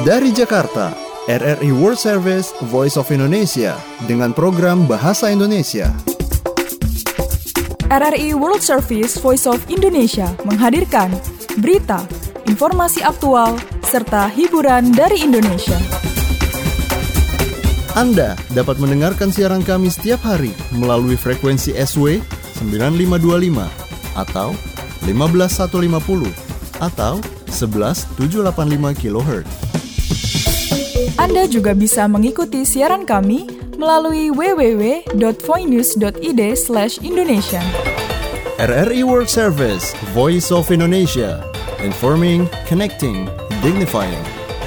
Dari Jakarta, RRI World Service Voice of Indonesia dengan program Bahasa Indonesia. RRI World Service Voice of Indonesia menghadirkan berita, informasi aktual, serta hiburan dari Indonesia. Anda dapat mendengarkan siaran kami setiap hari melalui frekuensi SW 9525 atau 15150 atau 11785 kHz. Anda juga bisa mengikuti siaran kami melalui www.voinews.id/Indonesia. RRI World Service, Voice of Indonesia, informing, connecting, dignifying.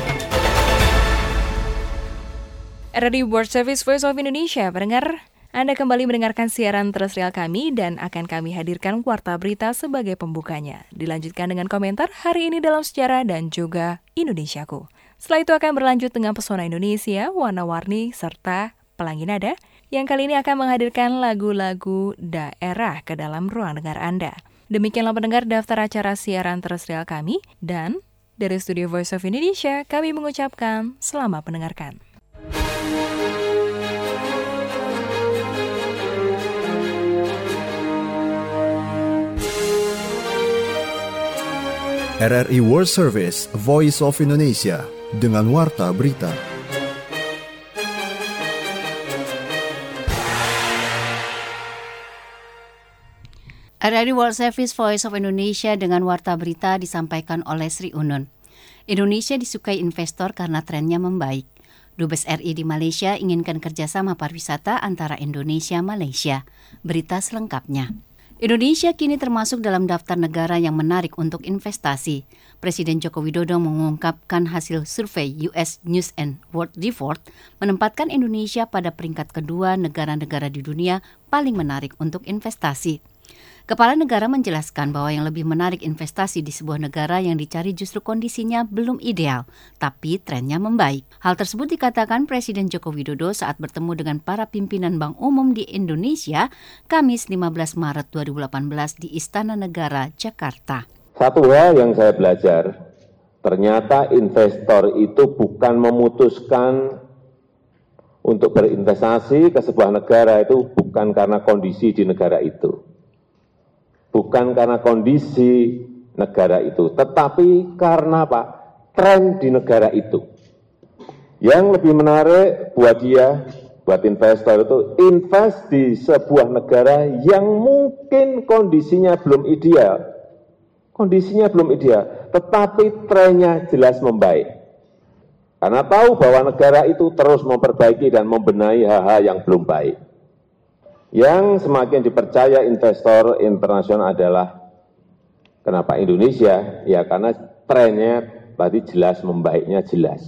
RRI World Service, Voice of Indonesia, pendengar, Anda kembali mendengarkan siaran terestrial kami dan akan kami hadirkan Warta Berita sebagai pembukanya. Dilanjutkan dengan komentar hari ini dalam sejarah dan juga Indonesiaku. Setelah itu akan berlanjut dengan pesona Indonesia, warna-warni, serta Pelangi Nada, yang kali ini akan menghadirkan lagu-lagu daerah ke dalam ruang dengar Anda. Demikianlah pendengar daftar acara siaran terestrial kami, dan dari Studio Voice of Indonesia, kami mengucapkan selamat mendengarkan. RRI World Service, Voice of Indonesia, dengan Warta Berita. RRI World Service Voice of Indonesia dengan Warta Berita disampaikan oleh Sri Unun. Indonesia disukai investor karena trennya membaik. Dubes RI di Malaysia inginkan kerjasama pariwisata antara Indonesia-Malaysia. Berita selengkapnya. Indonesia kini termasuk dalam daftar negara yang menarik untuk investasi. Presiden Joko Widodo mengungkapkan hasil survei US News and World Report menempatkan Indonesia pada peringkat kedua negara-negara di dunia paling menarik untuk investasi. Kepala negara menjelaskan bahwa yang lebih menarik investasi di sebuah negara yang dicari justru kondisinya belum ideal, tapi trennya membaik. Hal tersebut dikatakan Presiden Joko Widodo saat bertemu dengan para pimpinan bank umum di Indonesia, Kamis 15 Maret 2018 di Istana Negara, Jakarta. Satu hal yang saya belajar, ternyata investor itu bukan memutuskan untuk berinvestasi ke sebuah negara itu bukan karena kondisi di negara itu. Bukan karena kondisi negara itu, tetapi karena tren di negara itu. Yang lebih menarik buat dia, buat investor itu, invest di sebuah negara yang mungkin kondisinya belum ideal. Kondisinya belum ideal, tetapi trennya jelas membaik. Karena tahu bahwa negara itu terus memperbaiki dan membenahi hal-hal yang belum baik. Yang semakin dipercaya investor internasional adalah kenapa Indonesia? Ya karena trennya tadi jelas membaiknya jelas.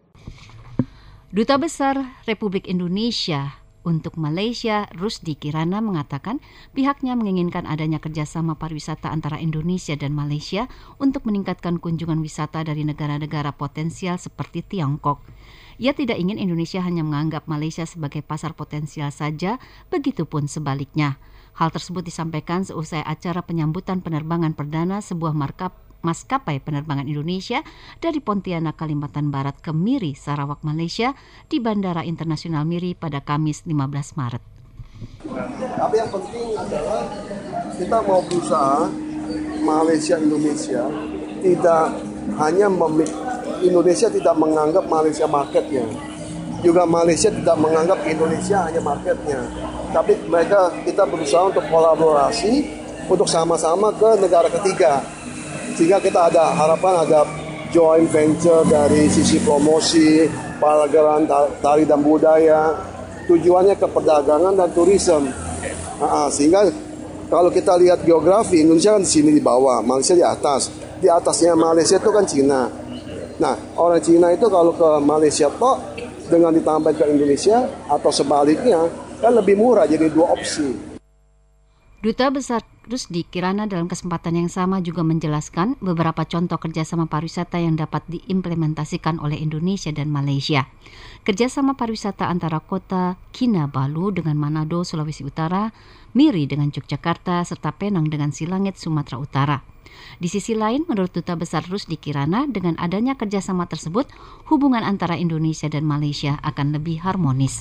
Duta Besar Republik Indonesia untuk Malaysia, Rusdi Kirana mengatakan pihaknya menginginkan adanya kerjasama pariwisata antara Indonesia dan Malaysia untuk meningkatkan kunjungan wisata dari negara-negara potensial seperti Tiongkok. Ia tidak ingin Indonesia hanya menganggap Malaysia sebagai pasar potensial saja, begitupun sebaliknya. Hal tersebut disampaikan seusai acara penyambutan penerbangan perdana sebuah maskapai penerbangan Indonesia dari Pontianak, Kalimantan Barat ke Miri, Sarawak, Malaysia di Bandara Internasional Miri pada Kamis 15 Maret. Tapi yang penting adalah kita mau berusaha Malaysia-Indonesia tidak hanya Indonesia tidak menganggap Malaysia marketnya, juga Malaysia tidak menganggap Indonesia hanya marketnya. Tapi kita berusaha untuk kolaborasi untuk sama-sama ke negara ketiga, sehingga kita ada harapan ada joint venture dari sisi promosi, pelajaran tari dan budaya, tujuannya ke perdagangan dan turisme. Sehingga kalau kita lihat geografi, Indonesia kan di sini di bawah, Malaysia di atas. Di atasnya Malaysia itu kan Cina. Nah, orang Cina itu kalau ke Malaysia dengan ditambah ke Indonesia atau sebaliknya kan lebih murah, jadi dua opsi. Duta Besar Rusdi Kirana dalam kesempatan yang sama juga menjelaskan beberapa contoh kerjasama pariwisata yang dapat diimplementasikan oleh Indonesia dan Malaysia. Kerjasama pariwisata antara kota Kinabalu dengan Manado, Sulawesi Utara, Miri dengan Yogyakarta, serta Penang dengan Silangit, Sumatera Utara. Di sisi lain, menurut Duta Besar Rusdi Kirana, dengan adanya kerjasama tersebut, hubungan antara Indonesia dan Malaysia akan lebih harmonis.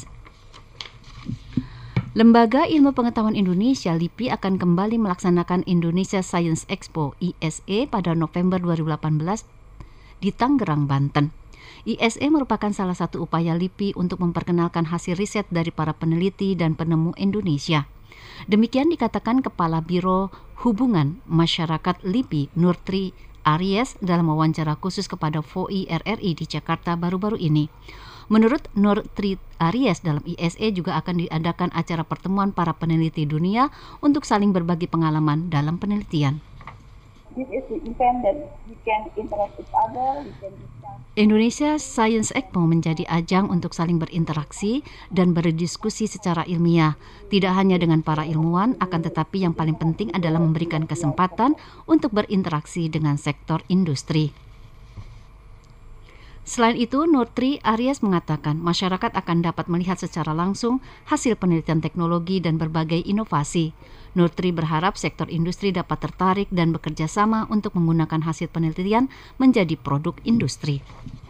Lembaga Ilmu Pengetahuan Indonesia LIPI akan kembali melaksanakan Indonesia Science Expo ISE pada November 2018 di Tangerang, Banten. ISE merupakan salah satu upaya LIPI untuk memperkenalkan hasil riset dari para peneliti dan penemu Indonesia. Demikian dikatakan Kepala Biro Hubungan Masyarakat LIPI, Nurtri Aries, dalam wawancara khusus kepada VOI RRI di Jakarta baru-baru ini. Menurut Nurtri Aries, dalam ISE juga akan diadakan acara pertemuan para peneliti dunia untuk saling berbagi pengalaman dalam penelitian. This is the event that we can interact each other, we can discuss. Indonesia Science Expo menjadi ajang untuk saling berinteraksi dan berdiskusi secara ilmiah, tidak hanya dengan para ilmuwan, akan tetapi yang paling penting adalah memberikan kesempatan untuk berinteraksi dengan sektor industri. Selain itu, Nurtri Aries mengatakan masyarakat akan dapat melihat secara langsung hasil penelitian teknologi dan berbagai inovasi. Nurtri berharap sektor industri dapat tertarik dan bekerja sama untuk menggunakan hasil penelitian menjadi produk industri.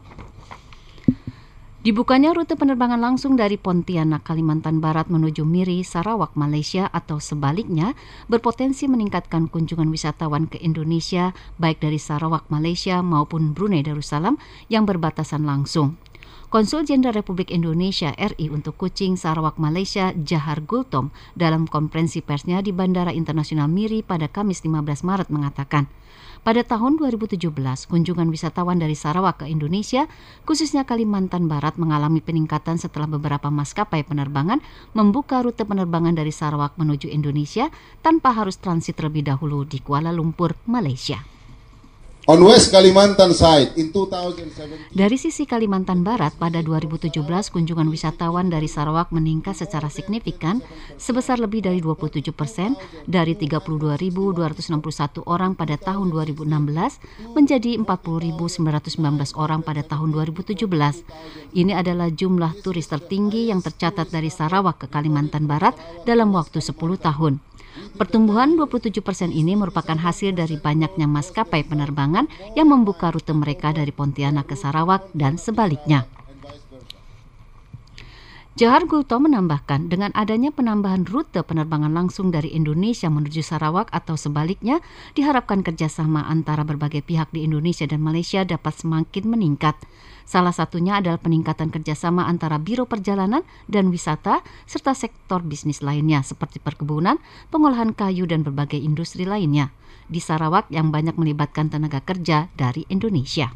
Dibukanya rute penerbangan langsung dari Pontianak, Kalimantan Barat menuju Miri, Sarawak, Malaysia atau sebaliknya berpotensi meningkatkan kunjungan wisatawan ke Indonesia baik dari Sarawak, Malaysia maupun Brunei Darussalam yang berbatasan langsung. Konsul Jenderal Republik Indonesia RI untuk Kuching, Sarawak, Malaysia, Jahar Gultom dalam konferensi persnya di Bandara Internasional Miri pada Kamis 15 Maret mengatakan, pada tahun 2017, kunjungan wisatawan dari Sarawak ke Indonesia, khususnya Kalimantan Barat, mengalami peningkatan setelah beberapa maskapai penerbangan membuka rute penerbangan dari Sarawak menuju Indonesia tanpa harus transit terlebih dahulu di Kuala Lumpur, Malaysia. On West Kalimantan side in 2017. Dari sisi Kalimantan Barat, pada 2017 kunjungan wisatawan dari Sarawak meningkat secara signifikan sebesar lebih dari 27% dari 32.261 orang pada tahun 2016 menjadi 40.919 orang pada tahun 2017. Ini adalah jumlah turis tertinggi yang tercatat dari Sarawak ke Kalimantan Barat dalam waktu 10 tahun. Pertumbuhan 27% ini merupakan hasil dari banyaknya maskapai penerbangan yang membuka rute mereka dari Pontianak ke Sarawak dan sebaliknya. Jahar Gultom menambahkan, dengan adanya penambahan rute penerbangan langsung dari Indonesia menuju Sarawak atau sebaliknya, diharapkan kerjasama antara berbagai pihak di Indonesia dan Malaysia dapat semakin meningkat. Salah satunya adalah peningkatan kerjasama antara Biro Perjalanan dan Wisata serta sektor bisnis lainnya seperti perkebunan, pengolahan kayu dan berbagai industri lainnya di Sarawak yang banyak melibatkan tenaga kerja dari Indonesia.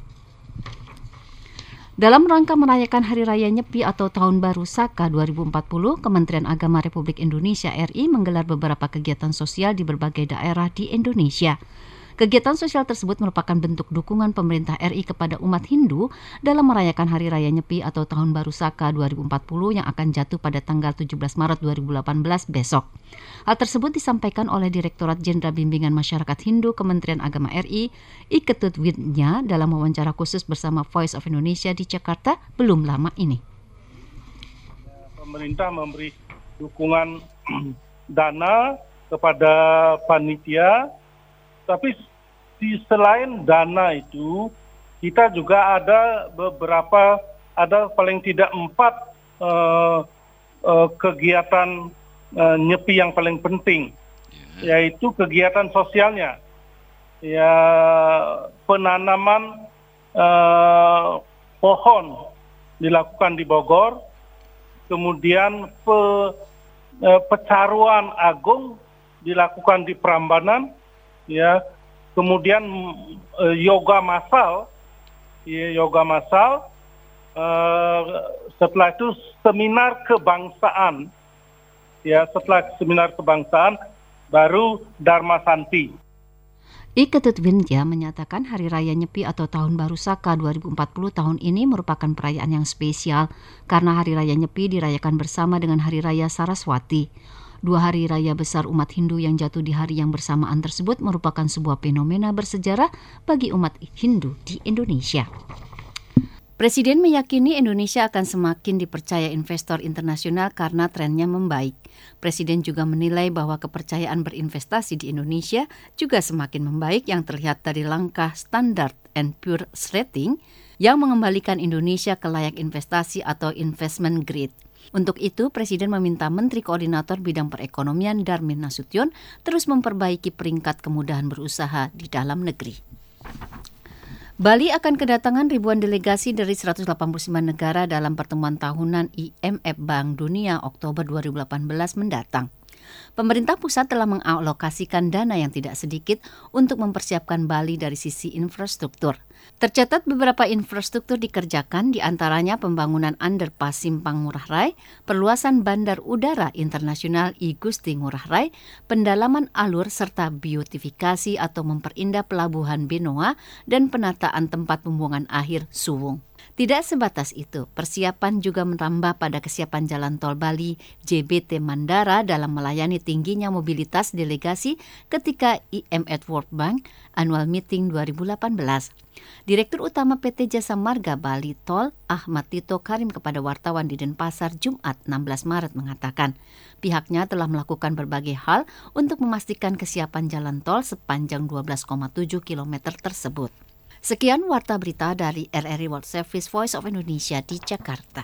Dalam rangka merayakan Hari Raya Nyepi atau Tahun Baru Saka 2040, Kementerian Agama Republik Indonesia RI menggelar beberapa kegiatan sosial di berbagai daerah di Indonesia. Kegiatan sosial tersebut merupakan bentuk dukungan pemerintah RI kepada umat Hindu dalam merayakan Hari Raya Nyepi atau Tahun Baru Saka 2040 yang akan jatuh pada tanggal 17 Maret 2018 besok. Hal tersebut disampaikan oleh Direktorat Jenderal Bimbingan Masyarakat Hindu Kementerian Agama RI, I Ketut Widnya, dalam wawancara khusus bersama Voice of Indonesia di Jakarta belum lama ini. Pemerintah memberi dukungan dana kepada panitia, tapi selain dana itu, kita juga ada paling tidak 4 kegiatan nyepi yang paling penting, yaitu kegiatan sosialnya, ya penanaman pohon dilakukan di Bogor, kemudian pecaruan agung dilakukan di Prambanan, ya, kemudian yoga massal, setelah itu seminar kebangsaan, ya, setelah seminar kebangsaan baru Dharma Santi. I Ketut Widya menyatakan Hari Raya Nyepi atau Tahun Baru Saka 2040 tahun ini merupakan perayaan yang spesial karena Hari Raya Nyepi dirayakan bersama dengan Hari Raya Saraswati. 2 hari raya besar umat Hindu yang jatuh di hari yang bersamaan tersebut merupakan sebuah fenomena bersejarah bagi umat Hindu di Indonesia. Presiden meyakini Indonesia akan semakin dipercaya investor internasional karena trennya membaik. Presiden juga menilai bahwa kepercayaan berinvestasi di Indonesia juga semakin membaik yang terlihat dari langkah Standard & Poor's Rating yang mengembalikan Indonesia ke layak investasi atau investment grade. Untuk itu, Presiden meminta Menteri Koordinator Bidang Perekonomian Darmin Nasution terus memperbaiki peringkat kemudahan berusaha di dalam negeri. Bali akan kedatangan ribuan delegasi dari 189 negara dalam pertemuan tahunan IMF Bank Dunia Oktober 2018 mendatang. Pemerintah pusat telah mengalokasikan dana yang tidak sedikit untuk mempersiapkan Bali dari sisi infrastruktur. Tercatat beberapa infrastruktur dikerjakan, di antaranya pembangunan underpass Simpang Ngurah Rai, perluasan Bandar Udara Internasional I Gusti Ngurah Rai, pendalaman alur serta beautifikasi atau memperindah pelabuhan Benoa, dan penataan tempat pembuangan akhir Suwung. Tidak sebatas itu, persiapan juga menambah pada kesiapan Jalan Tol Bali JBT Mandara dalam melayani tingginya mobilitas delegasi ketika IMF World Bank Annual Meeting 2018. Direktur Utama PT Jasa Marga Bali Tol Ahmad Tito Karim kepada wartawan di Denpasar Jumat 16 Maret mengatakan, pihaknya telah melakukan berbagai hal untuk memastikan kesiapan jalan tol sepanjang 12,7 km tersebut. Sekian Warta Berita dari RRI World Service Voice of Indonesia di Jakarta.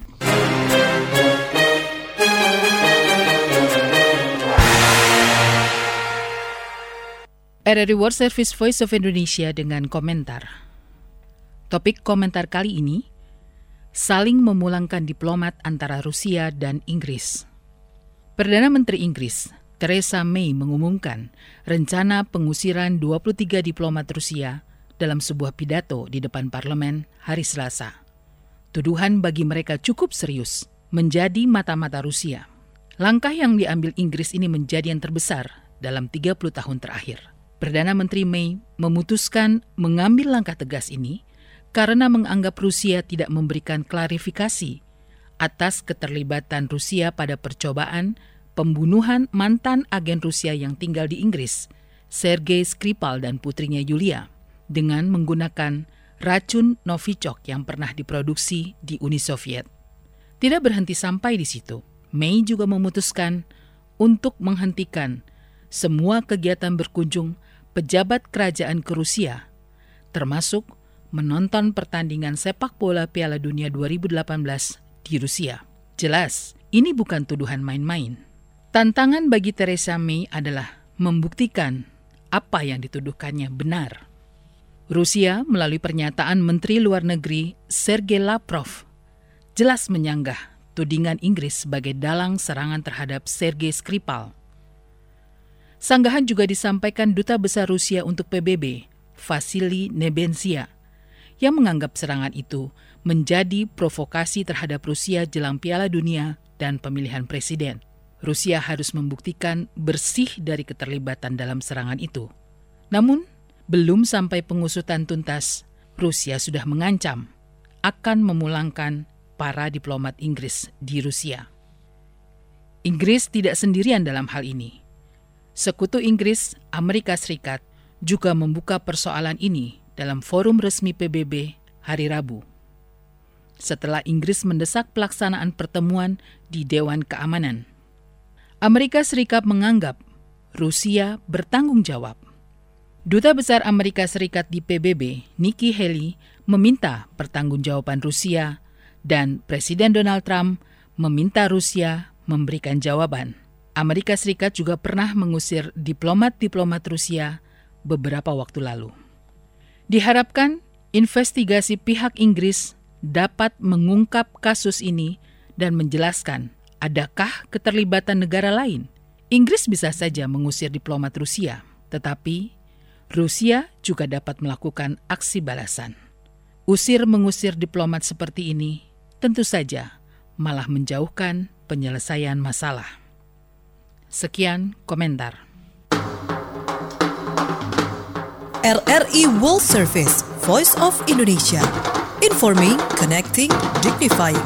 RRI World Service Voice of Indonesia dengan komentar. Topik komentar kali ini, saling memulangkan diplomat antara Rusia dan Inggris. Perdana Menteri Inggris, Theresa May mengumumkan rencana pengusiran 23 diplomat Rusia dalam sebuah pidato di depan parlemen hari Selasa. Tuduhan bagi mereka cukup serius, menjadi mata-mata Rusia. Langkah yang diambil Inggris ini menjadi yang terbesar dalam 30 tahun terakhir. Perdana Menteri May memutuskan mengambil langkah tegas ini karena menganggap Rusia tidak memberikan klarifikasi atas keterlibatan Rusia pada percobaan pembunuhan mantan agen Rusia yang tinggal di Inggris, Sergei Skripal dan putrinya Yulia, dengan menggunakan racun Novichok yang pernah diproduksi di Uni Soviet. Tidak berhenti sampai di situ, May juga memutuskan untuk menghentikan semua kegiatan berkunjung pejabat kerajaan ke Rusia, termasuk menonton pertandingan sepak bola Piala Dunia 2018 di Rusia. Jelas, ini bukan tuduhan main-main. Tantangan bagi Theresa May adalah membuktikan apa yang dituduhkannya benar. Rusia melalui pernyataan Menteri Luar Negeri Sergei Lavrov jelas menyanggah tudingan Inggris sebagai dalang serangan terhadap Sergei Skripal. Sanggahan juga disampaikan Duta Besar Rusia untuk PBB, Vasily Nebensia, yang menganggap serangan itu menjadi provokasi terhadap Rusia jelang Piala Dunia dan pemilihan presiden. Rusia harus membuktikan bersih dari keterlibatan dalam serangan itu. Namun, belum sampai pengusutan tuntas, Rusia sudah mengancam akan memulangkan para diplomat Inggris di Rusia. Inggris tidak sendirian dalam hal ini. Sekutu Inggris, Amerika Serikat, juga membuka persoalan ini dalam forum resmi PBB hari Rabu. Setelah Inggris mendesak pelaksanaan pertemuan di Dewan Keamanan, Amerika Serikat menganggap Rusia bertanggung jawab. Duta Besar Amerika Serikat di PBB, Nikki Haley, meminta pertanggungjawaban Rusia dan Presiden Donald Trump meminta Rusia memberikan jawaban. Amerika Serikat juga pernah mengusir diplomat-diplomat Rusia beberapa waktu lalu. Diharapkan investigasi pihak Inggris dapat mengungkap kasus ini dan menjelaskan adakah keterlibatan negara lain. Inggris bisa saja mengusir diplomat Rusia, tetapi Rusia juga dapat melakukan aksi balasan. Usir-mengusir diplomat seperti ini tentu saja malah menjauhkan penyelesaian masalah. Sekian komentar. RRI World Service, Voice of Indonesia. Informing, connecting, dignifying.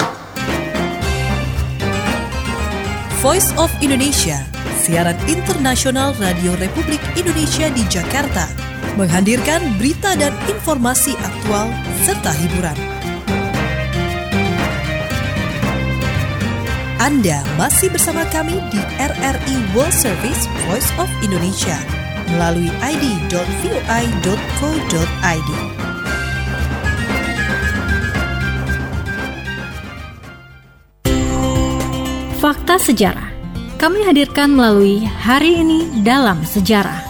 Voice of Indonesia, siaran internasional Radio Republik Indonesia di Jakarta, menghadirkan berita dan informasi aktual serta hiburan. Anda masih bersama kami di RRI World Service Voice of Indonesia melalui id.voi.co.id. Fakta Sejarah kami hadirkan melalui Hari Ini Dalam Sejarah.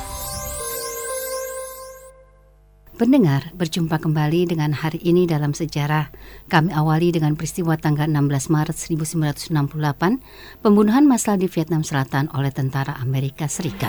Pendengar, berjumpa kembali dengan Hari Ini Dalam Sejarah. Kami awali dengan peristiwa tanggal 16 Maret 1968, pembunuhan massal di Vietnam Selatan oleh tentara Amerika Serikat.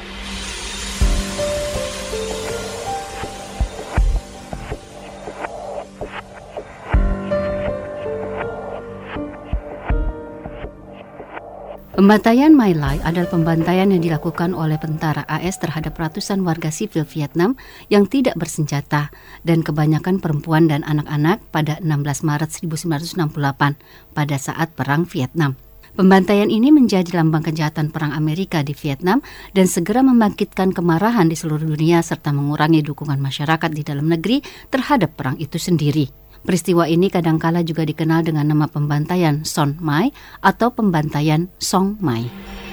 Pembantaian My Lai adalah pembantaian yang dilakukan oleh tentara AS terhadap ratusan warga sipil Vietnam yang tidak bersenjata dan kebanyakan perempuan dan anak-anak pada 16 Maret 1968 pada saat Perang Vietnam. Pembantaian ini menjadi lambang kejahatan perang Amerika di Vietnam dan segera membangkitkan kemarahan di seluruh dunia serta mengurangi dukungan masyarakat di dalam negeri terhadap perang itu sendiri. Peristiwa ini kadangkala juga dikenal dengan nama pembantaian Son Mai atau pembantaian Song Mai.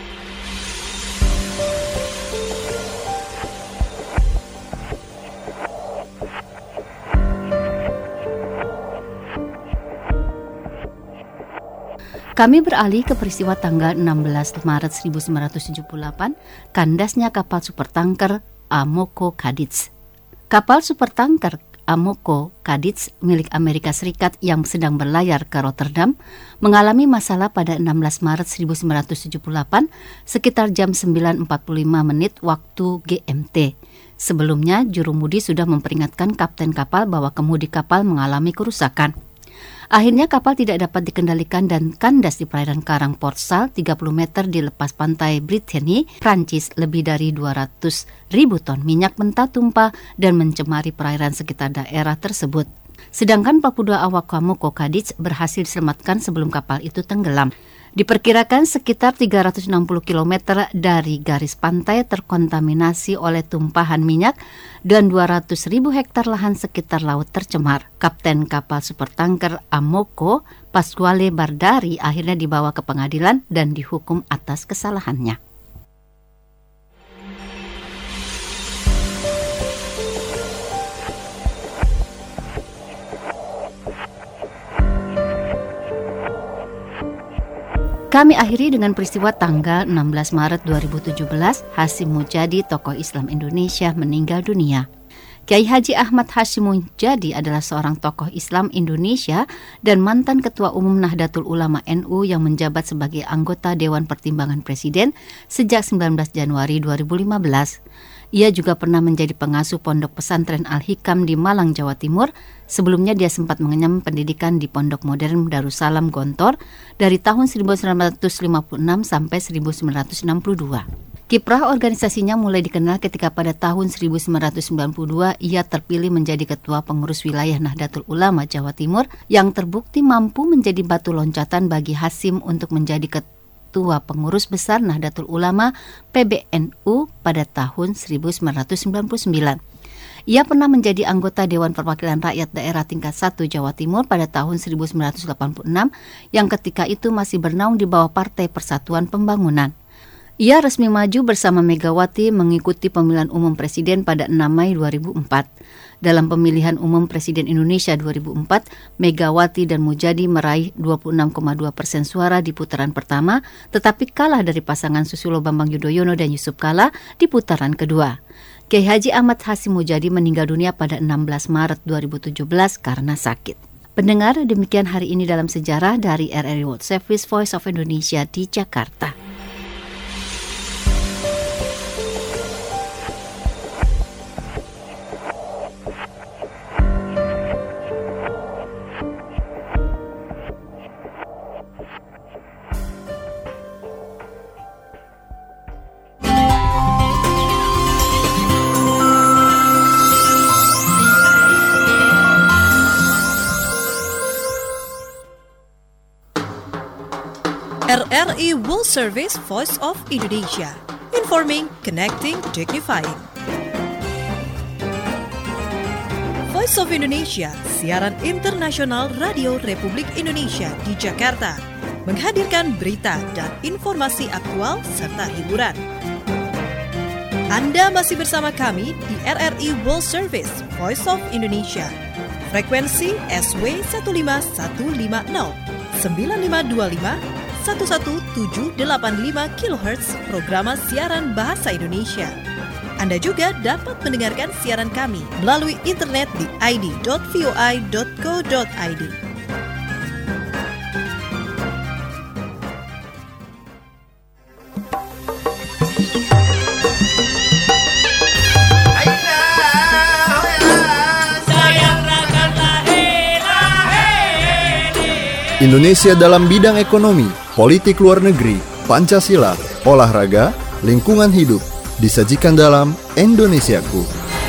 Kami beralih ke peristiwa tanggal 16 Maret 1978, kandasnya kapal supertanker Amoco Cadiz. Kapal supertanker Amoco Cadiz milik Amerika Serikat yang sedang berlayar ke Rotterdam mengalami masalah pada 16 Maret 1978 sekitar jam 9.45 menit waktu GMT. Sebelumnya, jurumudi sudah memperingatkan kapten kapal bahwa kemudi kapal mengalami kerusakan. Akhirnya kapal tidak dapat dikendalikan dan kandas di perairan Karang Port Said 30 meter di lepas pantai Brittany, Prancis. Lebih dari 200.000 ton minyak mentah tumpah dan mencemari perairan sekitar daerah tersebut. Sedangkan 42 awak Amoco Cadiz berhasil diselamatkan sebelum kapal itu tenggelam. Diperkirakan sekitar 360 km dari garis pantai terkontaminasi oleh tumpahan minyak dan 200.000 hektar lahan sekitar laut tercemar. Kapten kapal supertanker Amoco, Pasquale Bardari, akhirnya dibawa ke pengadilan dan dihukum atas kesalahannya. Kami akhiri dengan peristiwa tanggal 16 Maret 2017, Hasyim Mujadi, tokoh Islam Indonesia, meninggal dunia. Kiai Haji Ahmad Hasyim Mujadi adalah seorang tokoh Islam Indonesia dan mantan Ketua Umum Nahdlatul Ulama NU yang menjabat sebagai anggota Dewan Pertimbangan Presiden sejak 19 Januari 2015. Ia juga pernah menjadi pengasuh Pondok Pesantren Al-Hikam di Malang, Jawa Timur. Sebelumnya dia sempat mengenyam pendidikan di Pondok Modern Darussalam Gontor dari tahun 1956 sampai 1962. Kiprah organisasinya mulai dikenal ketika pada tahun 1992 ia terpilih menjadi Ketua Pengurus Wilayah Nahdlatul Ulama Jawa Timur yang terbukti mampu menjadi batu loncatan bagi Hasyim untuk menjadi Ketua Pengurus Besar Nahdlatul Ulama PBNU pada tahun 1999. Ia pernah menjadi anggota Dewan Perwakilan Rakyat Daerah Tingkat 1 Jawa Timur pada tahun 1986 yang ketika itu masih bernaung di bawah Partai Persatuan Pembangunan. Ia resmi maju bersama Megawati mengikuti pemilihan umum presiden pada 6 Mei 2004. Dalam pemilihan umum Presiden Indonesia 2004, Megawati dan Mujadi meraih 26,2% suara di putaran pertama, tetapi kalah dari pasangan Susilo Bambang Yudhoyono dan Yusuf Kala di putaran kedua. Kiai Haji Ahmad Hasyim Mujadi meninggal dunia pada 16 Maret 2017 karena sakit. Pendengar, demikian Hari Ini Dalam Sejarah dari RRI World Service Voice of Indonesia di Jakarta. RRI World Service Voice of Indonesia. Informing, connecting, dignifying. Voice of Indonesia, siaran internasional Radio Republik Indonesia di Jakarta. menghadirkan berita dan informasi aktual serta hiburan. Anda masih bersama kami di RRI World Service, Voice of Indonesia. Frekuensi SW 15150, 9525, 11785 kHz programa siaran bahasa Indonesia. Anda juga dapat mendengarkan siaran kami melalui internet di id.voi.co.id. Indonesia dalam bidang ekonomi, politik luar negeri, Pancasila, olahraga, lingkungan hidup, disajikan dalam Indonesiaku.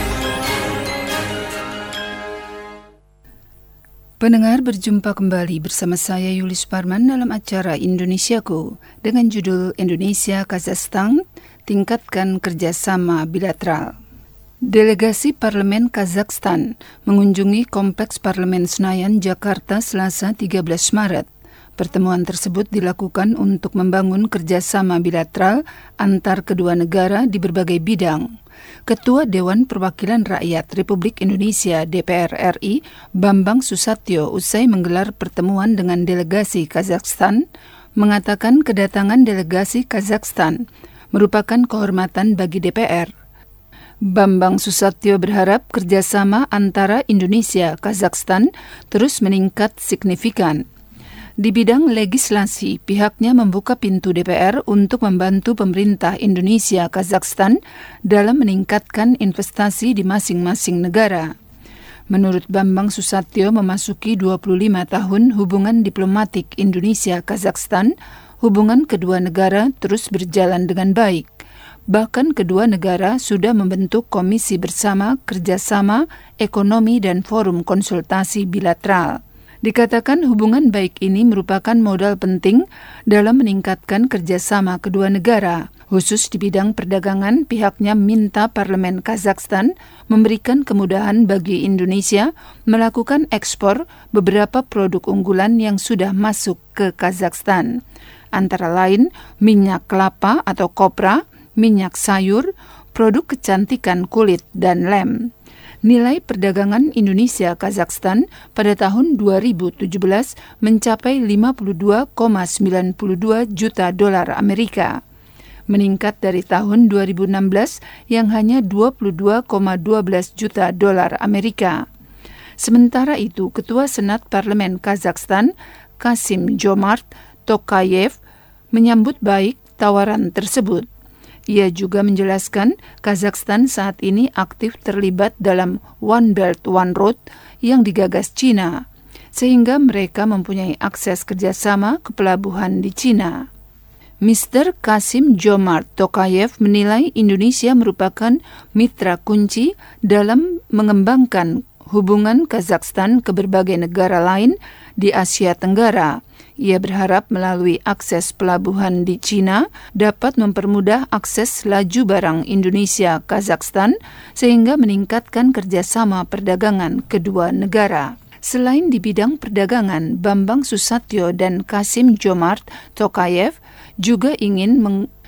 Pendengar, berjumpa kembali bersama saya Yulis Parman dalam acara Indonesiaku dengan judul Indonesia Kazakhstan, tingkatkan kerjasama bilateral. Delegasi Parlemen Kazakhstan mengunjungi Kompleks Parlemen Senayan, Jakarta, Selasa 13 Maret. Pertemuan tersebut dilakukan untuk membangun kerjasama bilateral antar kedua negara di berbagai bidang. Ketua Dewan Perwakilan Rakyat Republik Indonesia DPR RI, Bambang Susatyo, usai menggelar pertemuan dengan delegasi Kazakhstan, mengatakan kedatangan delegasi Kazakhstan merupakan kehormatan bagi DPR. Bambang Susatyo berharap kerjasama antara Indonesia Kazakhstan terus meningkat signifikan. Di bidang legislasi, pihaknya membuka pintu DPR untuk membantu pemerintah Indonesia Kazakhstan dalam meningkatkan investasi di masing-masing negara. Menurut Bambang Susatyo, memasuki 25 tahun hubungan diplomatik Indonesia Kazakhstan, hubungan kedua negara terus berjalan dengan baik. Bahkan kedua negara sudah membentuk komisi bersama kerjasama ekonomi dan forum konsultasi bilateral. Dikatakan hubungan baik ini merupakan modal penting dalam meningkatkan kerjasama kedua negara. Khusus di bidang perdagangan, pihaknya minta Parlemen Kazakhstan memberikan kemudahan bagi Indonesia melakukan ekspor beberapa produk unggulan yang sudah masuk ke Kazakhstan. Antara lain minyak kelapa atau kopra, minyak sayur, produk kecantikan kulit, dan lem. Nilai perdagangan Indonesia-Kazakhstan pada tahun 2017 mencapai 52,92 juta dolar Amerika, meningkat dari tahun 2016 yang hanya 22,12 juta dolar Amerika. Sementara itu, Ketua Senat Parlemen Kazakhstan, Kassym-Jomart Tokayev, menyambut baik tawaran tersebut. Ia juga menjelaskan Kazakhstan saat ini aktif terlibat dalam One Belt One Road yang digagas China, sehingga mereka mempunyai akses kerjasama ke pelabuhan di China. Mr. Kassym-Jomart Tokayev menilai Indonesia merupakan mitra kunci dalam mengembangkan hubungan Kazakhstan ke berbagai negara lain di Asia Tenggara. Ia berharap melalui akses pelabuhan di China dapat mempermudah akses laju barang Indonesia-Kazakhstan sehingga meningkatkan kerjasama perdagangan kedua negara. Selain di bidang perdagangan, Bambang Susatyo dan Kassym-Jomart Tokayev juga ingin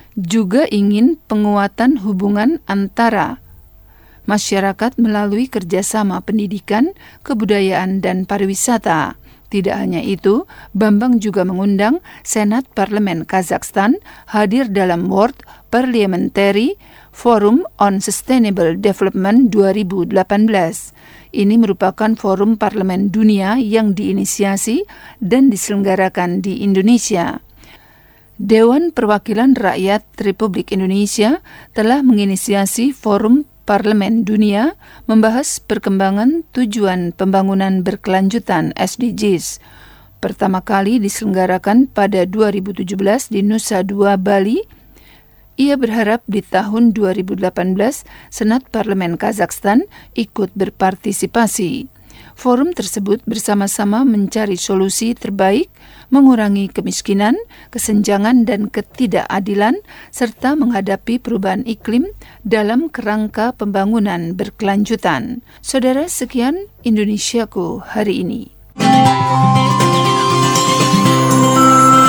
penguatan hubungan antara masyarakat melalui kerjasama pendidikan, kebudayaan, dan pariwisata. Tidak hanya itu, Bambang juga mengundang Senat Parlemen Kazakhstan hadir dalam World Parliamentary Forum on Sustainable Development 2018. Ini merupakan forum parlemen dunia yang diinisiasi dan diselenggarakan di Indonesia. Dewan Perwakilan Rakyat Republik Indonesia telah menginisiasi forum Parlemen Dunia membahas perkembangan tujuan pembangunan berkelanjutan SDGs. Pertama kali diselenggarakan pada 2017 di Nusa Dua, Bali. Ia berharap di tahun 2018 Senat Parlemen Kazakhstan ikut berpartisipasi. Forum tersebut bersama-sama mencari solusi terbaik, mengurangi kemiskinan, kesenjangan, dan ketidakadilan, serta menghadapi perubahan iklim dalam kerangka pembangunan berkelanjutan. Saudara, sekian Indonesiaku hari ini.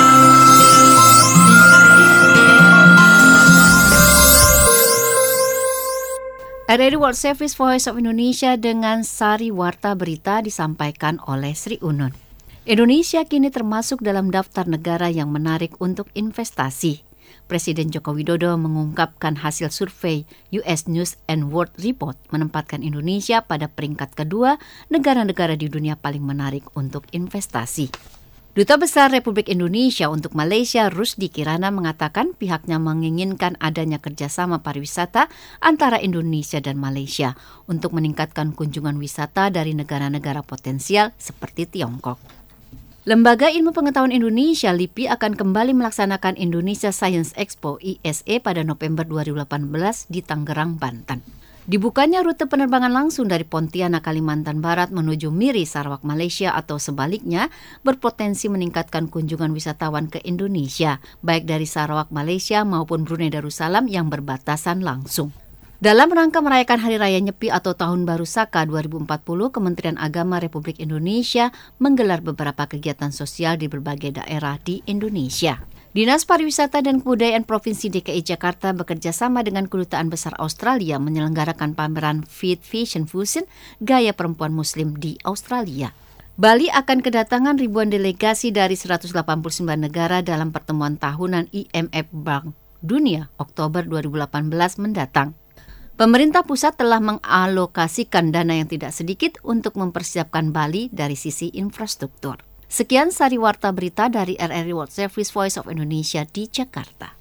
RRI World Service Voice of Indonesia dengan sari warta berita disampaikan oleh Sri Unun. Indonesia kini termasuk dalam daftar negara yang menarik untuk investasi. Presiden Joko Widodo mengungkapkan hasil survei US News and World Report menempatkan Indonesia pada peringkat kedua negara-negara di dunia paling menarik untuk investasi. Duta Besar Republik Indonesia untuk Malaysia Rusdi Kirana mengatakan pihaknya menginginkan adanya kerjasama pariwisata antara Indonesia dan Malaysia untuk meningkatkan kunjungan wisata dari negara-negara potensial seperti Tiongkok. Lembaga Ilmu Pengetahuan Indonesia LIPI akan kembali melaksanakan Indonesia Science Expo ISE pada November 2018 di Tangerang, Banten. Dibukanya rute penerbangan langsung dari Pontianak, Kalimantan Barat menuju Miri, Sarawak, Malaysia atau sebaliknya berpotensi meningkatkan kunjungan wisatawan ke Indonesia, baik dari Sarawak, Malaysia maupun Brunei Darussalam yang berbatasan langsung. Dalam rangka merayakan Hari Raya Nyepi atau Tahun Baru Saka 2040, Kementerian Agama Republik Indonesia menggelar beberapa kegiatan sosial di berbagai daerah di Indonesia. Dinas Pariwisata dan Kebudayaan Provinsi DKI Jakarta bekerja sama dengan Kedutaan Besar Australia menyelenggarakan pameran Fit Fashion Fusion Gaya Perempuan Muslim di Australia. Bali akan kedatangan ribuan delegasi dari 189 negara dalam pertemuan tahunan IMF Bank Dunia Oktober 2018 mendatang. Pemerintah pusat telah mengalokasikan dana yang tidak sedikit untuk mempersiapkan Bali dari sisi infrastruktur. Sekian sari warta berita dari RRI World Service Voice of Indonesia di Jakarta.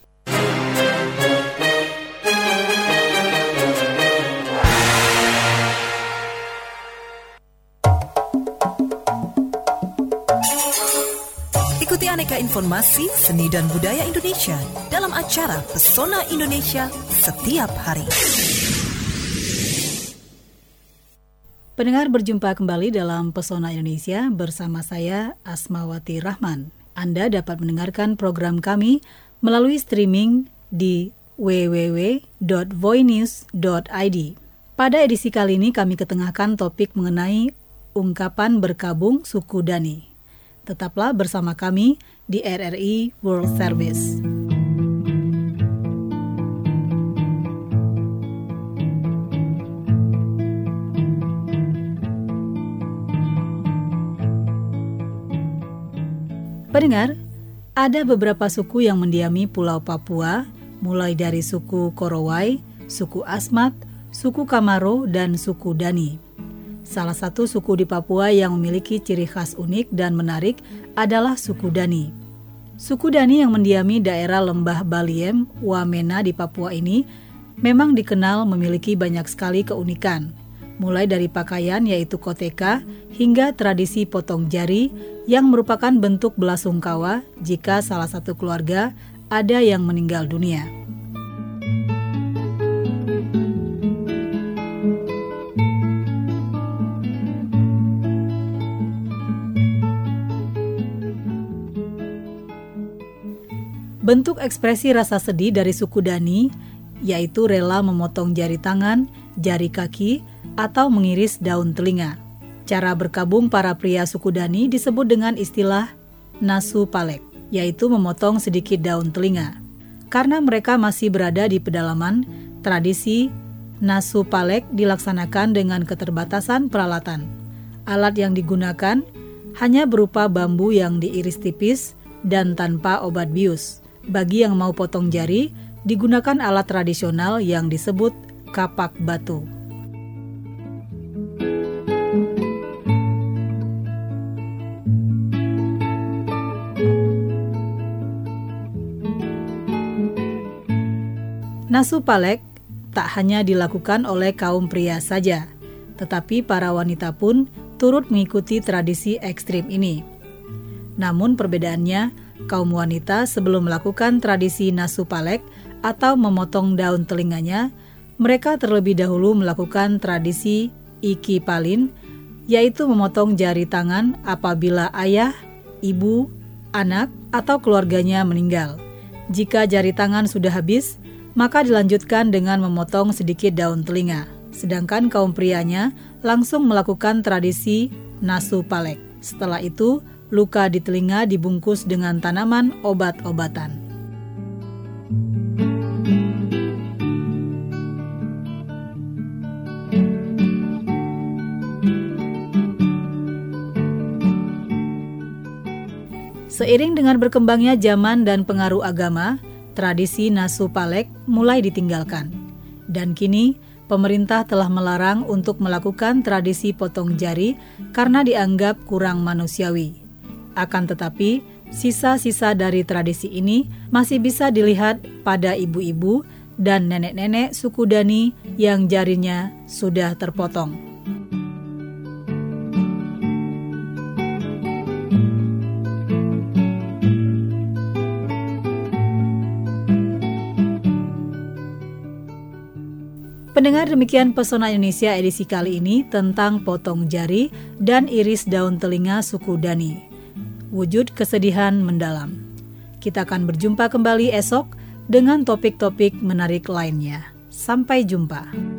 Ikuti aneka informasi seni dan budaya Indonesia dalam acara Pesona Indonesia setiap hari. Pendengar, berjumpa kembali dalam Pesona Indonesia bersama saya Asmawati Rahman. Anda dapat mendengarkan program kami melalui streaming di www.voinews.id. Pada edisi kali ini kami ketengahkan topik mengenai ungkapan berkabung suku Dani. Tetaplah bersama kami di RRI World Service. Pendengar, ada beberapa suku yang mendiami Pulau Papua, mulai dari suku Korowai, suku Asmat, suku Kamaro, dan suku Dani. Salah satu suku di Papua yang memiliki ciri khas unik dan menarik adalah suku Dani. Suku Dani yang mendiami daerah lembah Baliem, Wamena di Papua ini memang dikenal memiliki banyak sekali keunikan. Mulai dari pakaian yaitu koteka hingga tradisi potong jari yang merupakan bentuk belasungkawa jika salah satu keluarga ada yang meninggal dunia. Bentuk ekspresi rasa sedih dari suku Dani yaitu rela memotong jari tangan, jari kaki, atau mengiris daun telinga. Cara berkabung para pria suku Dani disebut dengan istilah nasu palek, yaitu memotong sedikit daun telinga. Karena mereka masih berada di pedalaman, tradisi nasu palek dilaksanakan dengan keterbatasan peralatan. Alat yang digunakan hanya berupa bambu yang diiris tipis dan tanpa obat bius. Bagi yang mau potong jari, digunakan alat tradisional yang disebut kapak batu. Nasu palek tak hanya dilakukan oleh kaum pria saja, tetapi para wanita pun turut mengikuti tradisi ekstrim ini. Namun perbedaannya, kaum wanita sebelum melakukan tradisi nasu palek atau memotong daun telinganya, mereka terlebih dahulu melakukan tradisi iki palin, yaitu memotong jari tangan apabila ayah, ibu, anak, atau keluarganya meninggal. Jika jari tangan sudah habis, maka dilanjutkan dengan memotong sedikit daun telinga. Sedangkan kaum prianya langsung melakukan tradisi nasu palek. Setelah itu, luka di telinga dibungkus dengan tanaman obat-obatan. Seiring dengan berkembangnya zaman dan pengaruh agama, tradisi Nasu Palek mulai ditinggalkan. Dan kini, pemerintah telah melarang untuk melakukan tradisi potong jari karena dianggap kurang manusiawi. Akan tetapi, sisa-sisa dari tradisi ini masih bisa dilihat pada ibu-ibu dan nenek-nenek suku Dani yang jarinya sudah terpotong. Pendengar, demikian Pesona Indonesia edisi kali ini tentang potong jari dan iris daun telinga suku Dani. Wujud kesedihan mendalam. Kita akan berjumpa kembali esok dengan topik-topik menarik lainnya. Sampai jumpa.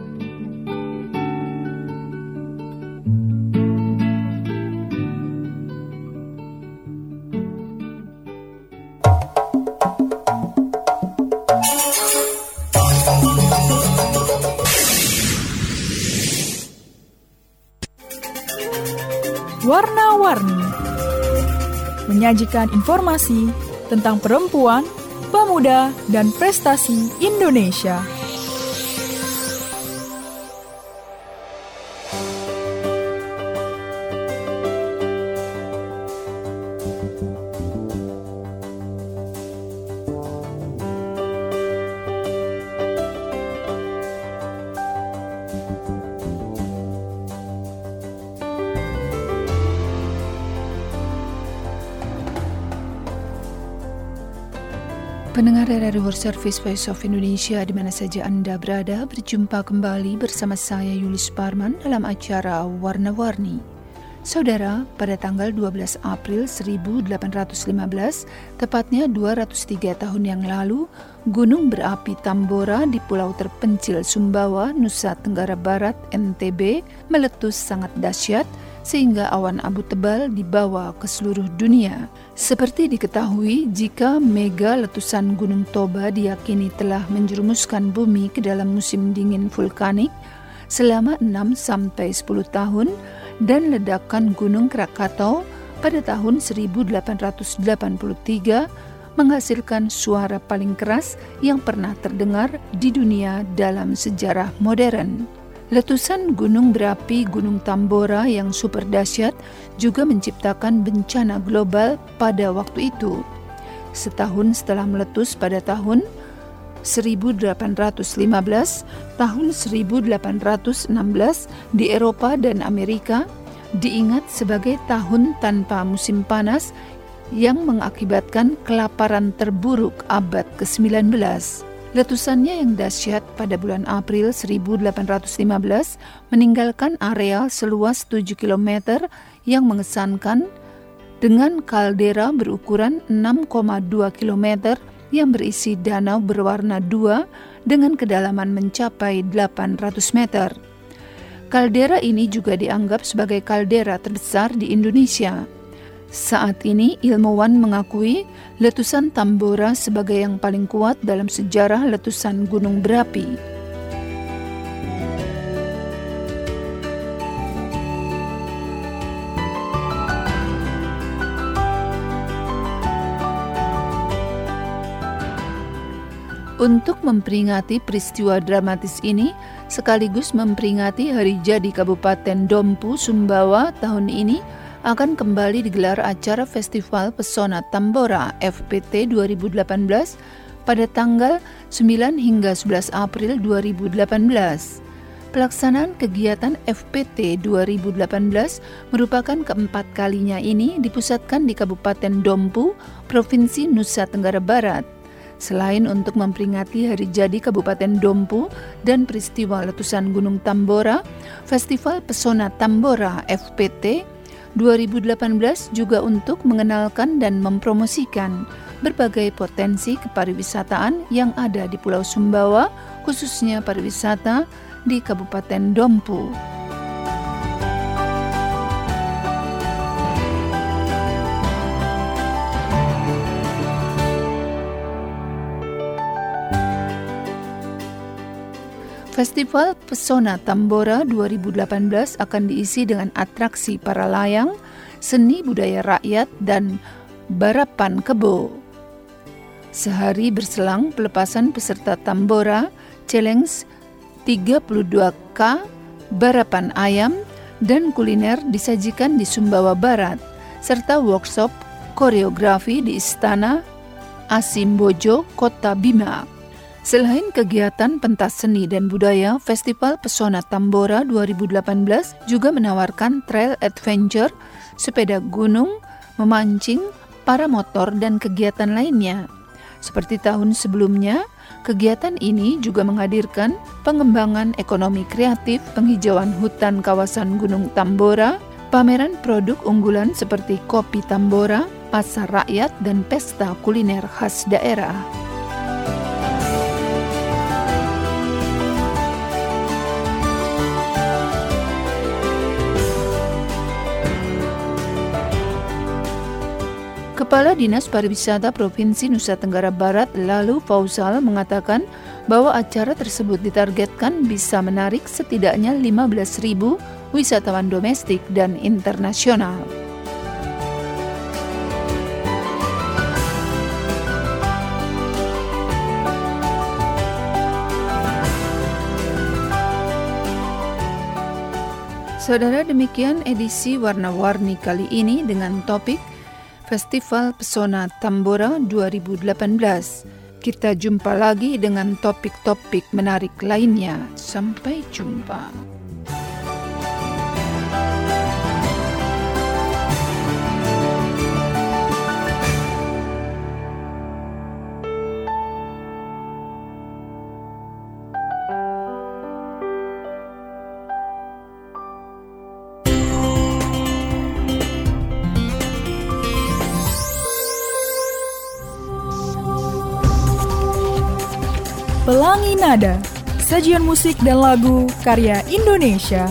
Warna-warni menyajikan informasi tentang perempuan, pemuda, dan prestasi Indonesia. Pendengar RRI World Service Voice of Indonesia di mana saja Anda berada, berjumpa kembali bersama saya Yulis Parman dalam acara Warna-Warni. Saudara, pada tanggal 12 April 1815, tepatnya 203 tahun yang lalu, gunung berapi Tambora di pulau terpencil Sumbawa, Nusa Tenggara Barat, NTB, meletus sangat dahsyat sehingga awan abu tebal dibawa ke seluruh dunia. Seperti diketahui, jika mega letusan Gunung Toba diyakini telah menjerumuskan bumi ke dalam musim dingin vulkanik selama 6-10 tahun dan ledakan Gunung Krakatau pada tahun 1883 menghasilkan suara paling keras yang pernah terdengar di dunia dalam sejarah modern. Letusan gunung berapi Gunung Tambora yang super dahsyat juga menciptakan bencana global pada waktu itu. Setahun setelah meletus pada tahun 1815, tahun 1816 di Eropa dan Amerika diingat sebagai tahun tanpa musim panas yang mengakibatkan kelaparan terburuk abad ke-19. Letusannya yang dahsyat pada bulan April 1815 meninggalkan area seluas 7 km yang mengesankan dengan kaldera berukuran 6,2 km yang berisi danau berwarna 2 dengan kedalaman mencapai 800 meter. Kaldera ini juga dianggap sebagai kaldera terbesar di Indonesia. Saat ini ilmuwan mengakui letusan Tambora sebagai yang paling kuat dalam sejarah letusan gunung berapi. Untuk memperingati peristiwa dramatis ini, sekaligus memperingati Hari Jadi Kabupaten Dompu, Sumbawa tahun ini, akan kembali digelar acara Festival Pesona Tambora FPT 2018 pada tanggal 9 hingga 11 April 2018. Pelaksanaan kegiatan FPT 2018 merupakan keempat kalinya ini dipusatkan di Kabupaten Dompu, Provinsi Nusa Tenggara Barat. Selain untuk memperingati Hari Jadi Kabupaten Dompu dan peristiwa letusan Gunung Tambora, Festival Pesona Tambora FPT 2018 juga untuk mengenalkan dan mempromosikan berbagai potensi kepariwisataan yang ada di Pulau Sumbawa, khususnya pariwisata di Kabupaten Dompu. Festival Pesona Tambora 2018 akan diisi dengan atraksi para layang, seni budaya rakyat, dan barapan kebo. Sehari berselang pelepasan peserta Tambora Challenge 32K barapan ayam dan kuliner disajikan di Sumbawa Barat, serta workshop koreografi di Istana Asimbojo, Kota Bima. Selain kegiatan pentas seni dan budaya, Festival Pesona Tambora 2018 juga menawarkan trail adventure, sepeda gunung, memancing, paramotor, dan kegiatan lainnya. Seperti tahun sebelumnya, kegiatan ini juga menghadirkan pengembangan ekonomi kreatif, penghijauan hutan kawasan Gunung Tambora, pameran produk unggulan seperti kopi Tambora, pasar rakyat, dan pesta kuliner khas daerah. Kepala Dinas Pariwisata Provinsi Nusa Tenggara Barat Lalu Fauzal mengatakan bahwa acara tersebut ditargetkan bisa menarik setidaknya 15.000 wisatawan domestik dan internasional. Saudara, demikian edisi Warna-Warni kali ini dengan topik Festival Pesona Tambora 2018. Kita jumpa lagi dengan topik-topik menarik lainnya. Sampai jumpa. Pelangi Nada, sajian musik dan lagu karya Indonesia.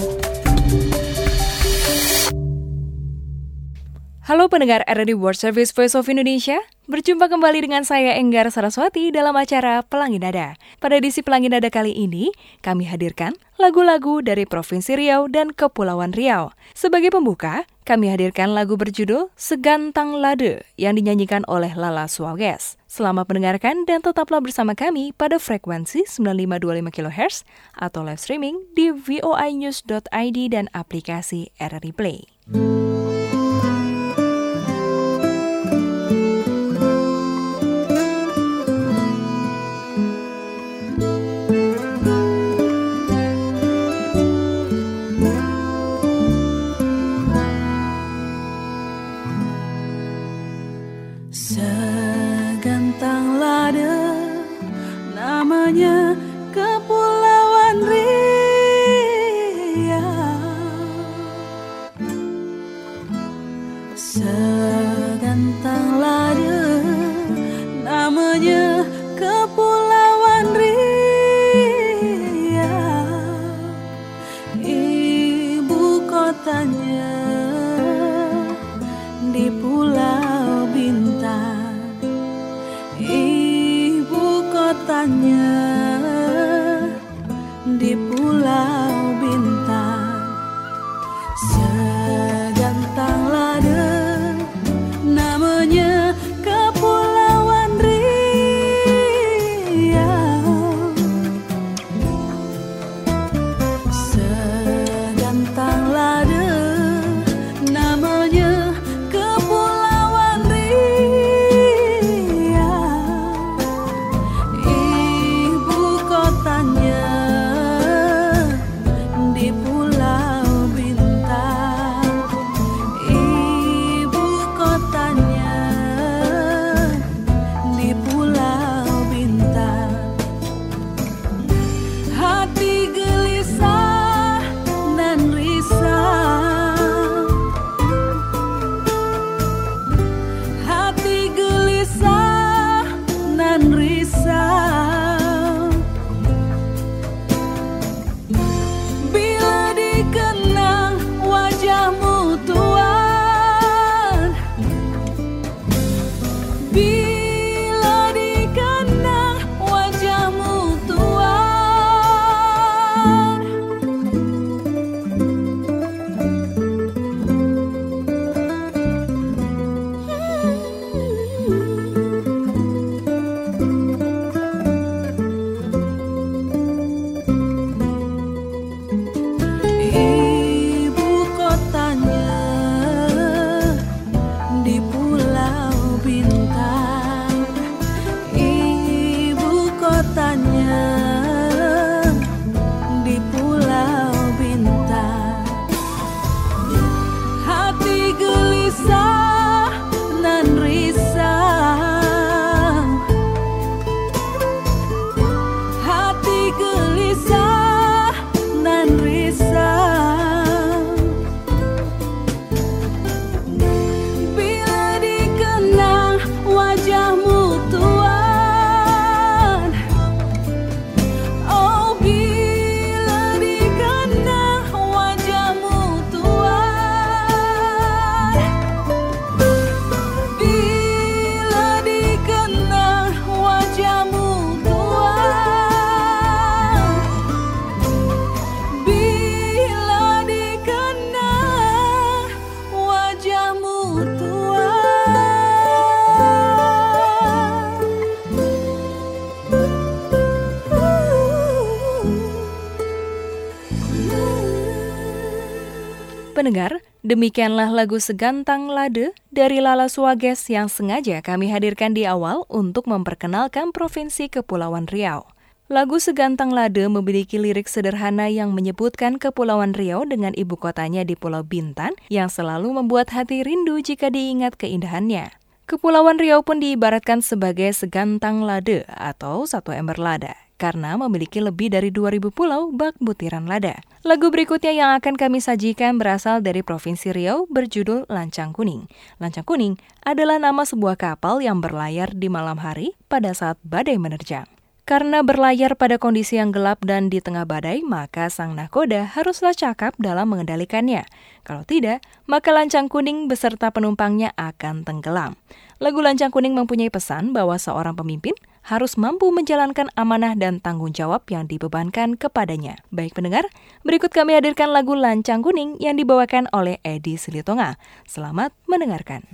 Halo pendengar RRI World Service Voice of Indonesia, berjumpa kembali dengan saya Enggar Saraswati dalam acara Pelangi Nada. Pada edisi Pelangi Nada kali ini, kami hadirkan lagu-lagu dari Provinsi Riau dan Kepulauan Riau. Sebagai pembuka, kami hadirkan lagu berjudul Segantang Lade yang dinyanyikan oleh Lala Suages. Selamat mendengarkan dan tetaplah bersama kami pada frekuensi 9525 kHz atau live streaming di voinews.id dan aplikasi RRI Play. Segantang lade namanya Kepulauan Riau. Segantang lade namanya Kepulauan Riau. Ibu kotanya di Pulau Bintan, ibu kotanya di Pulau Bintan. Segantang lade namanya Kepulauan Riau. Segantang lade namanya Kepulauan Riau. pendengar, demikianlah lagu Segantang Lade dari Lala Suages yang sengaja kami hadirkan di awal untuk memperkenalkan Provinsi Kepulauan Riau. Lagu Segantang Lade memiliki lirik sederhana yang menyebutkan Kepulauan Riau dengan ibu kotanya di Pulau Bintan yang selalu membuat hati rindu jika diingat keindahannya. Kepulauan Riau pun diibaratkan sebagai segantang lade atau satu ember lada karena memiliki lebih dari 2.000 pulau bak butiran lada. Lagu berikutnya yang akan kami sajikan berasal dari Provinsi Riau berjudul Lancang Kuning. Lancang Kuning adalah nama sebuah kapal yang berlayar di malam hari pada saat badai menerjang. Karena berlayar pada kondisi yang gelap dan di tengah badai, maka sang nahkoda haruslah cakap dalam mengendalikannya. Kalau tidak, maka Lancang Kuning beserta penumpangnya akan tenggelam. Lagu Lancang Kuning mempunyai pesan bahwa seorang pemimpin harus mampu menjalankan amanah dan tanggung jawab yang dibebankan kepadanya. Baik pendengar, berikut kami hadirkan lagu Lancang Kuning yang dibawakan oleh Edi Silitonga. Selamat mendengarkan.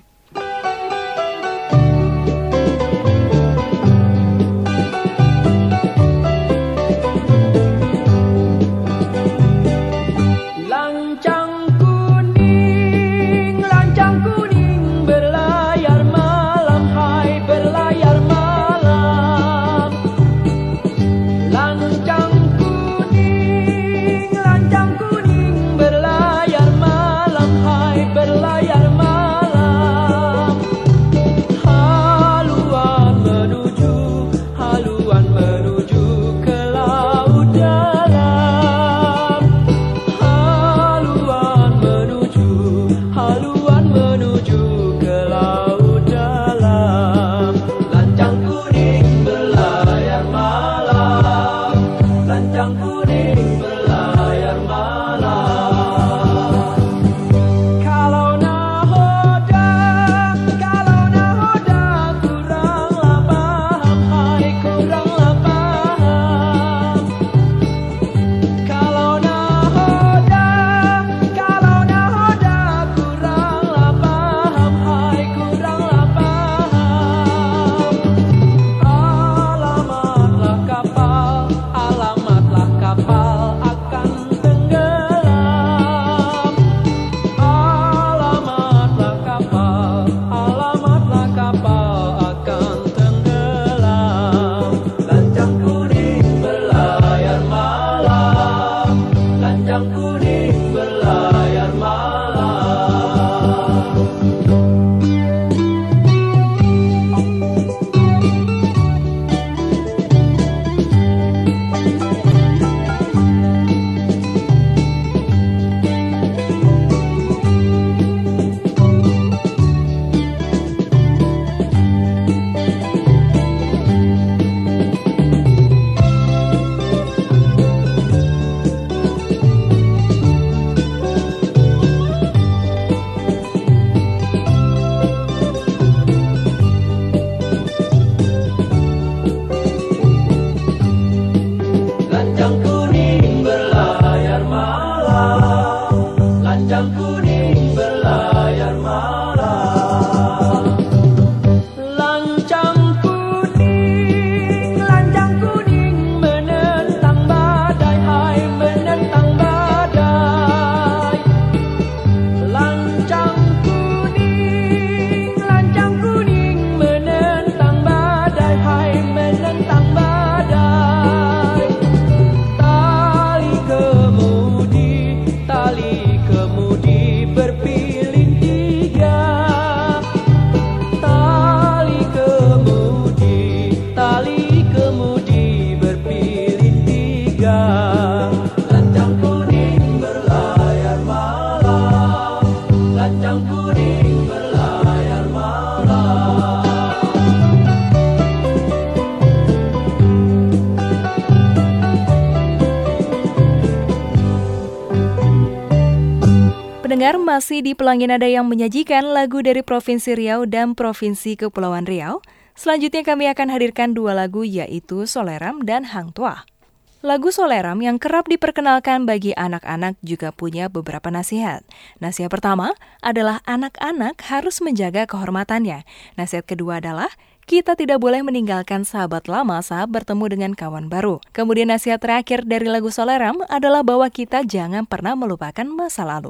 Pendengar, masih di Pelangi Nada yang menyajikan lagu dari Provinsi Riau dan Provinsi Kepulauan Riau. Selanjutnya kami akan hadirkan dua lagu yaitu Soleram dan Hang Tuah. Lagu Soleram yang kerap diperkenalkan bagi anak-anak juga punya beberapa nasihat. Nasihat pertama adalah anak-anak harus menjaga kehormatannya. Nasihat kedua adalah kita tidak boleh meninggalkan sahabat lama saat bertemu dengan kawan baru. Kemudian nasihat terakhir dari lagu Soleram adalah bahwa kita jangan pernah melupakan masa lalu.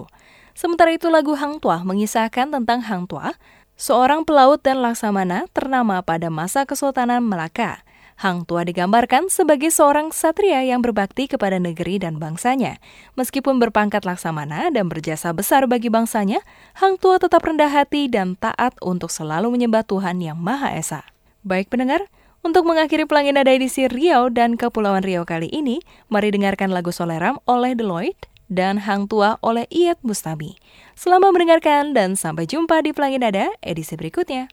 Sementara itu lagu Hang Tuah mengisahkan tentang Hang Tuah, seorang pelaut dan laksamana ternama pada masa Kesultanan Melaka. Hang Tuah digambarkan sebagai seorang ksatria yang berbakti kepada negeri dan bangsanya. Meskipun berpangkat laksamana dan berjasa besar bagi bangsanya, Hang Tuah tetap rendah hati dan taat untuk selalu menyembah Tuhan Yang Maha Esa. Baik pendengar, untuk mengakhiri Pelangi Nada edisi Riau dan Kepulauan Riau kali ini, mari dengarkan lagu Soleram oleh The Lloyd dan Hang Tuah oleh Iyeth Bustami. Selamat mendengarkan dan sampai jumpa di Pelangi Nada edisi berikutnya.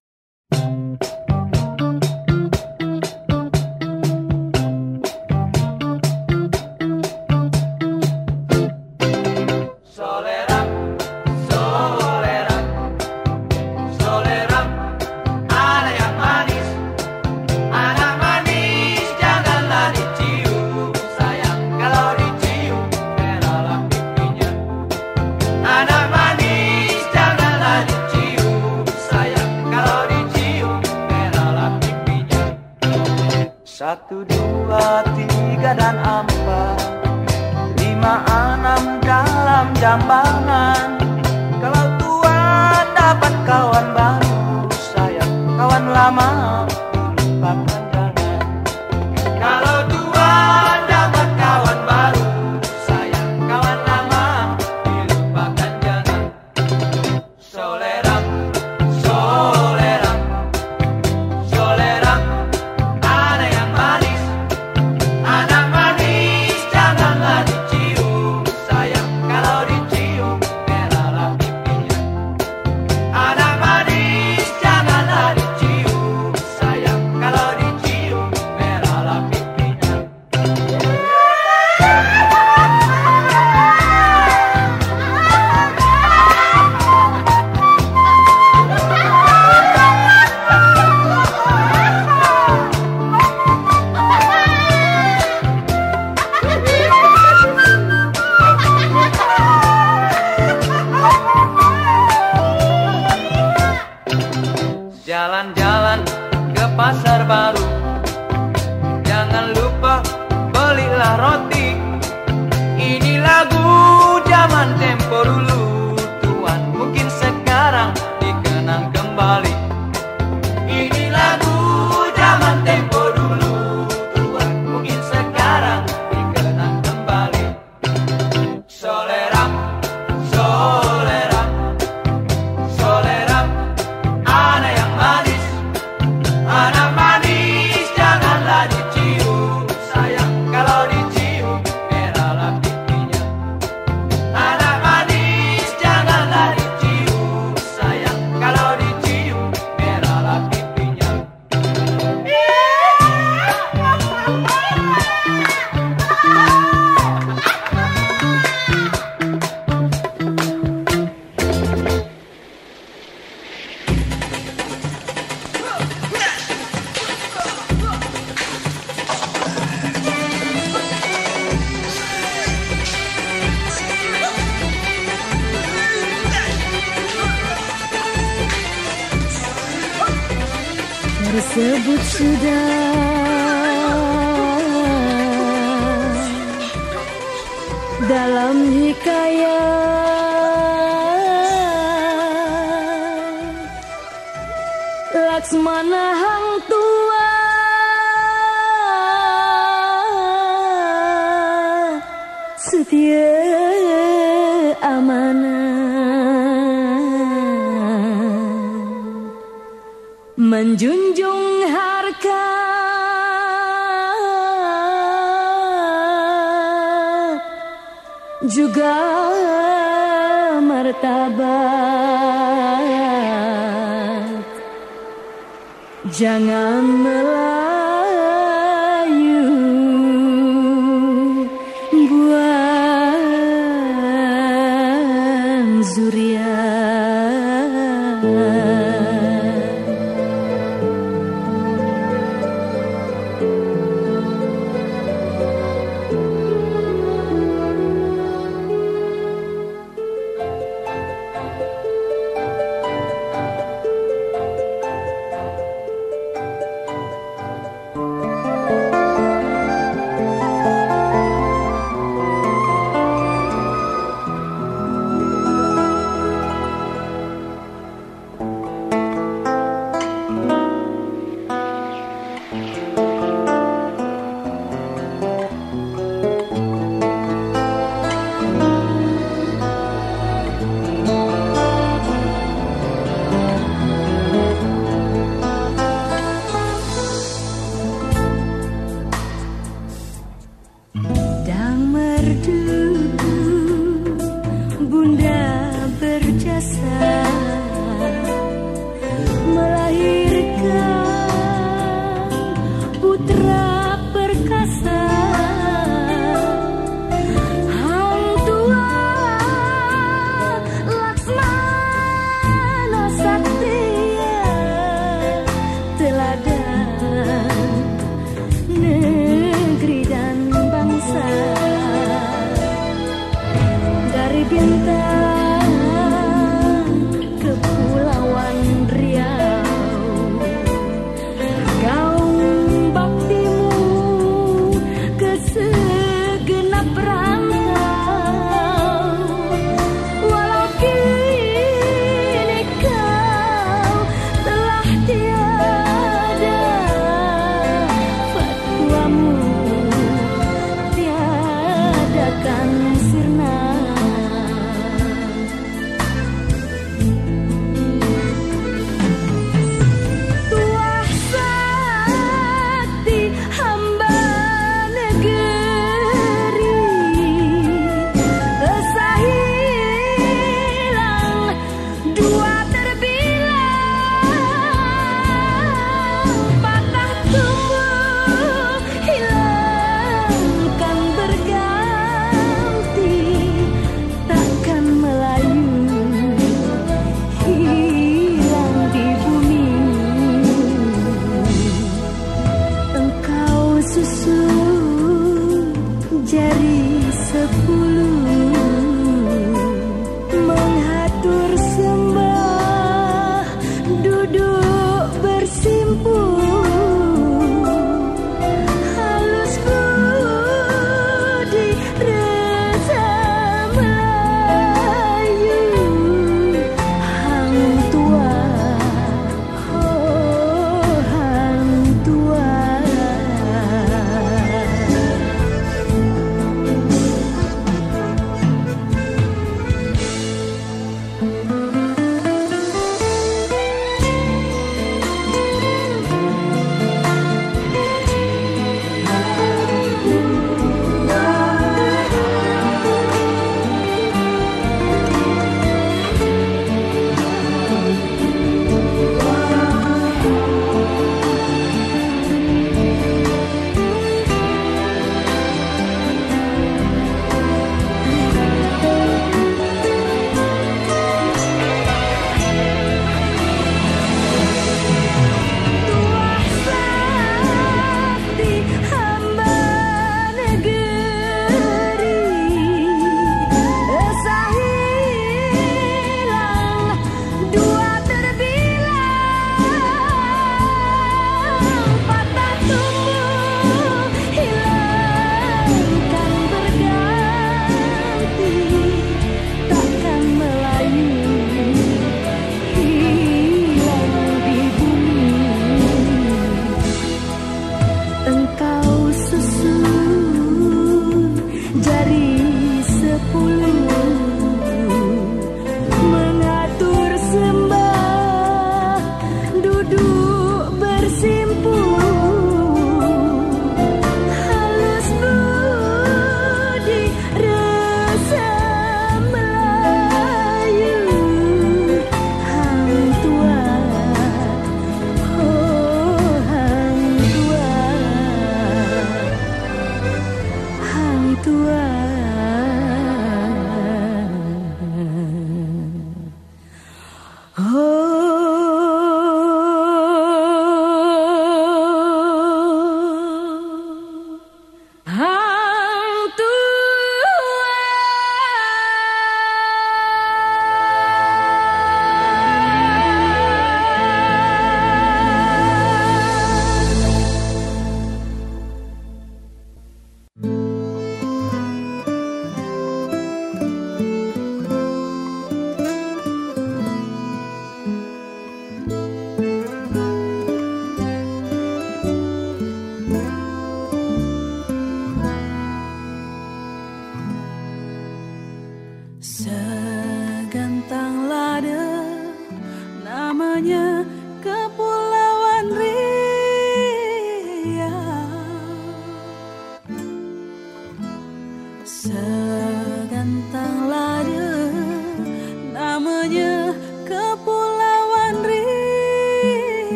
Satu, dua, tiga dan empat, 5, 6 dalam jambangan. Kalau Tuhan dapat kawan baru, sayang kawan lama lupakan jangan. Kalau Tuhan dapat kawan baru, sayang kawan lama dilupakan jangan. Soleram, soleram, soleram. Jalan-jalan ke pasar baru, jangan lupa belilah roti. Ini lagu zaman tempo dulu, Tuhan mungkin sekarang dikenang kembali. Ini lagu zaman tempo dulu, Tuhan mungkin sekarang dikenang kembali. Soleram, soleram, soleram. Ada yang manis, anak manis, janganlah dicium. Sayang kalau dicium, merahlah pipinya. Anak manis, janganlah dicium. Sayang kalau dicium, merahlah pipinya. Tersebut sudah dalam hikayat Laksmana Hang Tuah setia amanah menjunjung harkat juga martabat, jangan melayu buan zuriat.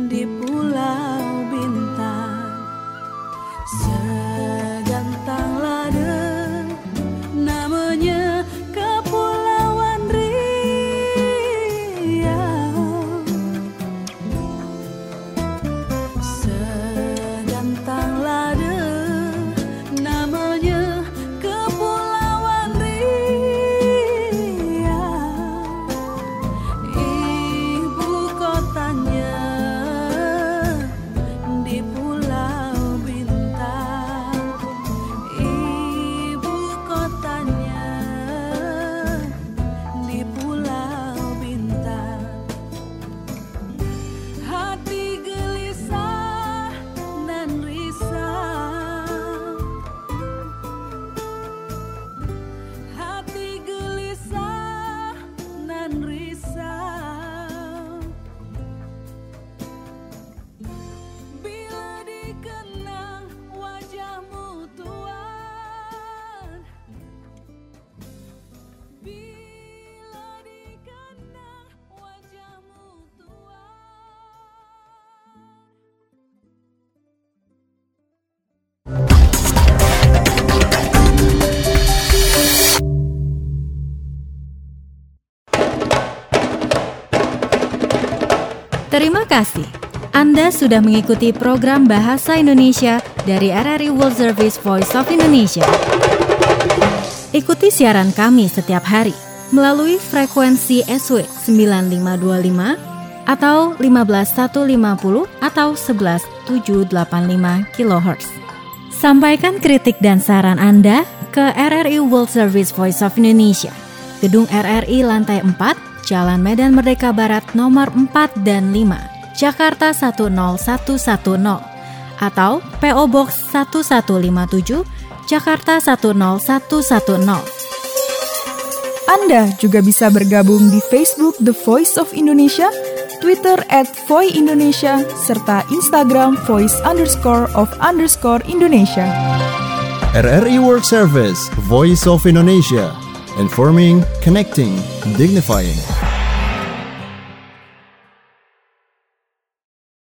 di Pulau Bintang, segantang lada namanya Kepulauan Riau, segantang lada namanya Kepulauan Riau, ibu kotanya di Pulau Bintang, ibu kotanya di Pulau Bintang. Hati gelisah dan risau, hati gelisah dan risau, bila dikenang wajahmu Tuhan, bila dikenang wajahmu Tuhan. Terima kasih. Anda sudah mengikuti program Bahasa Indonesia dari RRI World Service Voice of Indonesia. Ikuti siaran kami setiap hari melalui frekuensi SW 9525 atau 15150 atau 11785 kHz. Sampaikan kritik dan saran Anda ke RRI World Service Voice of Indonesia, Gedung RRI Lantai 4, Jalan Medan Merdeka Barat nomor 4 dan 5, Jakarta 10110, atau PO Box 1157, Jakarta 10110. Anda juga bisa bergabung di Facebook The Voice of Indonesia, Twitter @voiindonesia, serta Instagram voice_of_Indonesia. RRI World Service, Voice of Indonesia. Informing, connecting, dignifying.